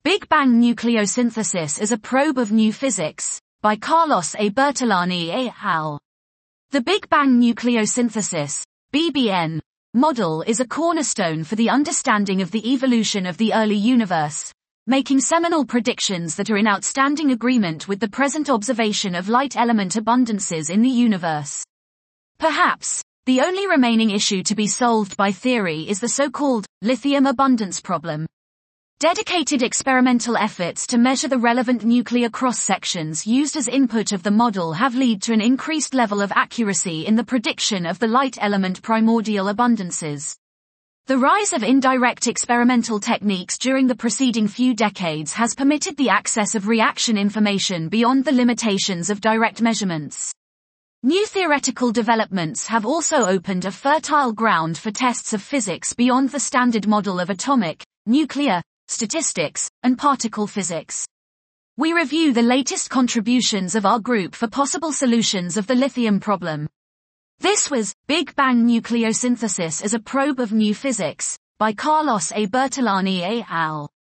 Big Bang Nucleosynthesis as a Probe of New Physics, by Carlos A. Bertolani et al. The Big Bang Nucleosynthesis, BBN, model is a cornerstone for the understanding of the evolution of the early universe, making seminal predictions that are in outstanding agreement with the present observation of light element abundances in the universe. Perhaps, the only remaining issue to be solved by theory is the so-called lithium abundance problem. Dedicated experimental efforts to measure the relevant nuclear cross-sections used as input of the model have led to an increased level of accuracy in the prediction of the light element primordial abundances. The rise of indirect experimental techniques during the preceding few decades has permitted the access of reaction information beyond the limitations of direct measurements. New theoretical developments have also opened a fertile ground for tests of physics beyond the standard model of atomic, nuclear, statistics, and particle physics. We review the latest contributions of our group for possible solutions of the lithium problem. This was Big Bang Nucleosynthesis as a Probe of New Physics, by Carlos A. Bertolani et al.